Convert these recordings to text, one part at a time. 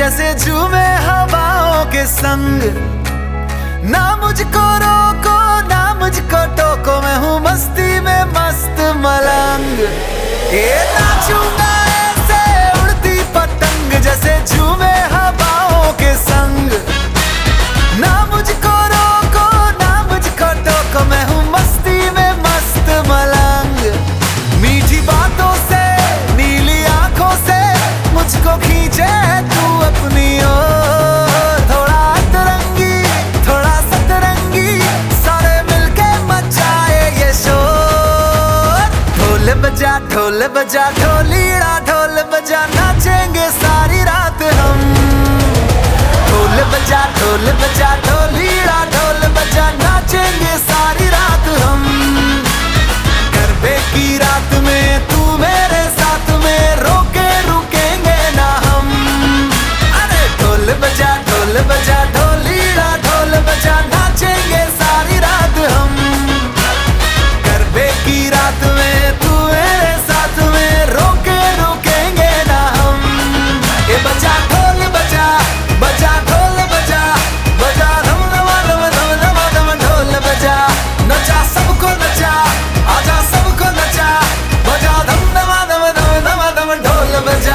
जैसे झूमे हवाओं के संग। ना मुझको रोको ना मुझको टोको, मैं हूँ मस्ती में मस्त मलंग। ये नाचूंगा ऐसे उड़ती पतंग, जैसे झूमे हवाओं के संग। ना मुझको रोको ना मुझको टोको, मैं हूँ मस्ती में मस्त मलंग। मीठी बातों से नीली आंखों से मुझको खींचे तू अपनी ओर। थोड़ा अतरंगी थोड़ा सतरंगी, सारे मिलके मचाए ये शोर। ढोल बजा ढोलीड़ा ढोल बजा, नाचेंगे सारी रात हम। ढोल बजा ढोलीड़ा ढोल बजा, नाचेंगे सारी रात हम। गरबे की रात में तू मेरे साथ में, रोके रुकेंगे ना हम। अरे ढोल बजा ढोलीड़ा ढोल बजा, नाचेंगे सारी रात हम। गरबे की रात में तू मेरे साथ में, रोके रुकेंगे ना हम। ये बजा ढोल बजा ढोल बजा, बजा धम धम धम धम धम धम ढोल बजा। नचा सबको नचा, आजा सबको नचा, बजा धम धम धम धम धम धम ढोल बजा।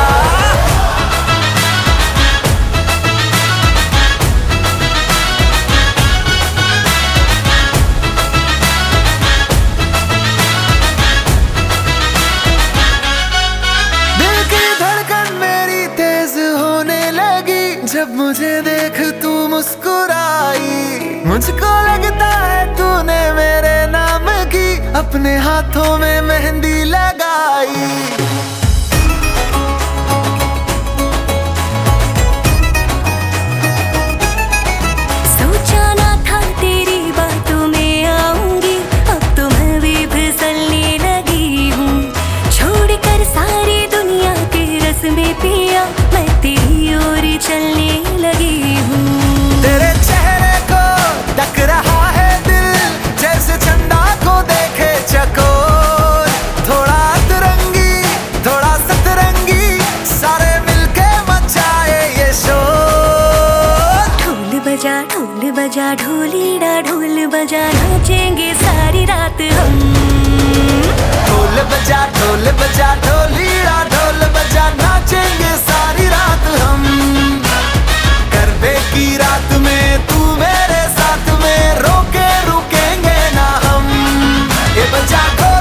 जब मुझे देख तू मुस्कुराई, मुझको लगता है तूने मेरे नाम की अपने हाथों में मेहंदी लगाई। सोचा ना था तेरी बातों में आऊंगी, अब तो मैं भी फिसलने लगी हूँ। छोड़कर सारी दुनिया के रस में पिया, मैं तेरी ओर चलने लगी हूँ। तेरे चेहरे को तक रहा है दिल, जैसे चंदा को देखे चकोर। थोड़ा अतरंगी थोड़ा सतरंगी, सारे मिलके मचाए ये शोर। ढोल बजा ढोलीड़ा ढोल बजा, नाचेंगे सारी रात हम। ढोल बजा ढोलीड़ा ढोल बजा, नाचेंगे सारी रात हम। गरबे की रात में तू मेरे साथ में, रोके रुकेंगे ना हम। ये बजा